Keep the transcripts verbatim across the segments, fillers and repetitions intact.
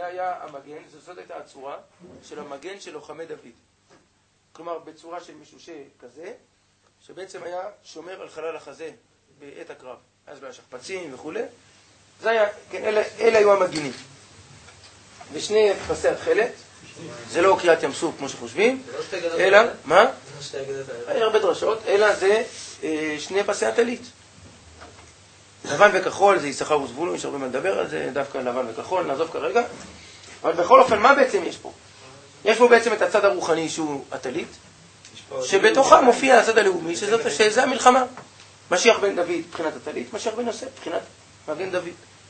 זה היה המגן, זאת הייתה הצורה של המגן של לוחמי דוד. כלומר, בצורה של משושה כזה, שבעצם היה שומר על חלל החזה בעת הקרב. אז לא היה שכפצים וכו'. זה היה, כן, אלה, אלה היו המגינים. ושני פסי התחלת, זה לא קריאת ים סוף כמו שחושבים, אלא, מה? היה הרבה דרשות, אלא זה אה, שני פסי הטלית. לבן וכחול זה יששכר וזבולון, יש הרבה מה לדבר על זה, דווקא לבן וכחול, נעזוב כרגע. אבל בכל אופן, מה בעצם יש פה? יש פה בעצם את הצד הרוחני שהוא הטלית, שבתוכה מופיע הצד הלאומי, שזאת, שזה המלחמה. משיח בן דוד, מבחינת הטלית, משיח בן יוסף, מבחינת מגן דוד.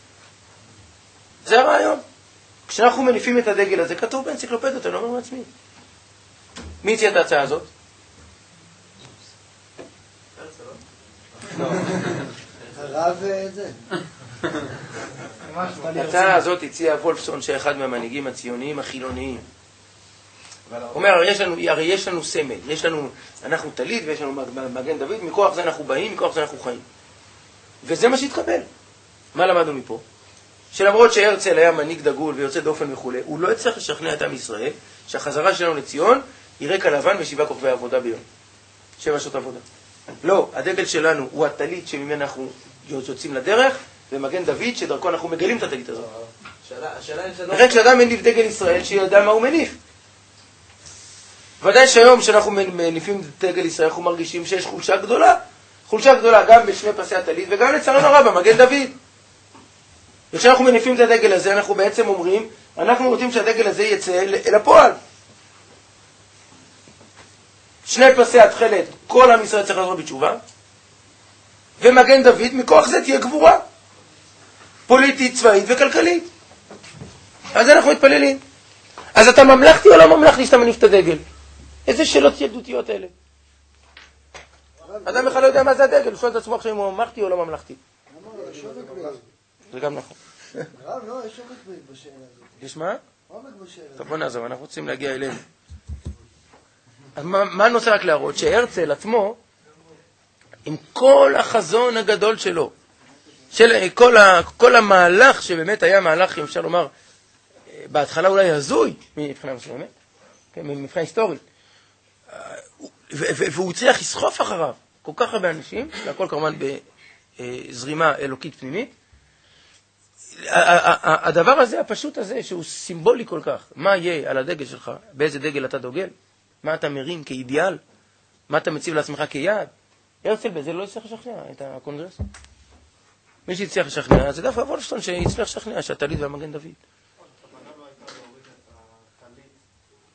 זה הרעיון. כשאנחנו מניפים את הדגל הזה, כתוב באנציקלופדיות, אני לא אומר מעצמי. מי הציע את ההצעה הזאת? הרב זה. ההצעה הזאת הציע וולפסון, שאחד מהמנהיגים הציוניים החילוניים. אומר, הרי יש לנו סמל, יש לנו, אנחנו טלית ויש לנו מגן דוד, מכוח זה אנחנו באים, מכוח זה אנחנו חיים. וזה מה שהתקבל. מה למדנו מפה? שלמרות שהרצל היה מנהיג דגול ויוצא דופן וכו', הוא לא הצליח לשכנע את עם ישראל שהחזרה שלנו לציון היא רקע לבן ושבעה כוכבי עבודה ביום. שבע שעות עבודה. לא, הדגל שלנו הוא הטלית שממנה אנחנו יוצאים לדרך, ומגן דוד שדרכו אנחנו מגלים את הטלית הזאת. רק שאדם מניף דגל ישראל שיודע מה הוא מניף. ודאי שהיום שאנחנו מניפים דגל ישראל אנחנו מרגישים שיש חולשה גדולה. חולשה גדולה גם בשני פסי הטלית וגם לצערנו הרב במגן דוד. וכשאנחנו מניפים את הדגל הזה, אנחנו בעצם אומרים, אנחנו רוצים שהדגל הזה יצא אל הפועל. שני פסי התחלת, כל עם ישראל צריך לעזור בתשובה, ומגן דוד, מכוח זה תהיה גבורה. פוליטית, צבאית וכלכלית. אז אנחנו מתפללים. אז אתה ממלכתי או לא ממלכתי שאתה מניף את הדגל? איזה שאלות ילדותיות אלה? אדם אחד לא יודע מה זה הדגל, הוא שואל את עצמו עכשיו אם הוא ממלכתי או לא ממלכתי. זה גם נכון. רב, לא, יש עומק בשאלה הזאת. יש מה? עומק בשאלה. טוב, בוא נעזוב, אנחנו רוצים להגיע אלינו. אז מה, מה אני רוצה רק להראות? שהרצל עצמו, עם כל החזון הגדול שלו, של כל, ה, כל המהלך שבאמת היה מהלך, אם אפשר לומר, בהתחלה אולי הזוי, מבחינה מסוימת, מבחינה היסטורית, והוא הצליח לסחוף אחריו כל כך הרבה אנשים, והכל כמובן בזרימה אלוקית פנימית, הדבר הזה, הפשוט הזה, שהוא סימבולי כל כך, מה יהיה על הדגל שלך, באיזה דגל אתה דוגל, מה אתה מרים כאידיאל, מה אתה מציב לעצמך כיעד, הרצל בזה לא יצליח לשכנע את הקונגרס. מי שהצליח לשכנע, זה דווקא וולפסון שהצליח לשכנע, שהטלית והמגן דוד.